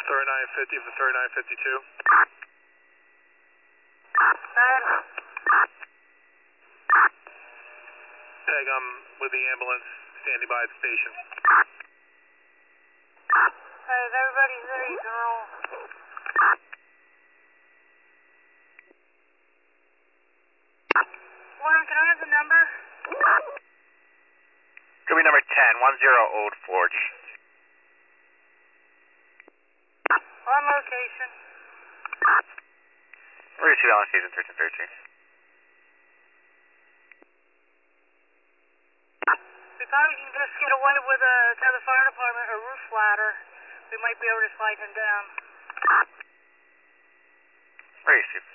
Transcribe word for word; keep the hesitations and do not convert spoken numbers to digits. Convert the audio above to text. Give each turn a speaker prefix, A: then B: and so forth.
A: thirty-nine fifty for thirty-nine fifty-two.
B: Ten.
A: Peg, I'm with the ambulance, standing by at the station.
B: Hey, is everybody there? You can roll. Warren, can I have the number?
C: Could be number ten, one zero Old Forge.
B: On location.
C: We're receiving on station thirteen thirteen.
B: We probably can just get away with a, to the fire department, a roof ladder. We might be able to slide him down.
C: Receive.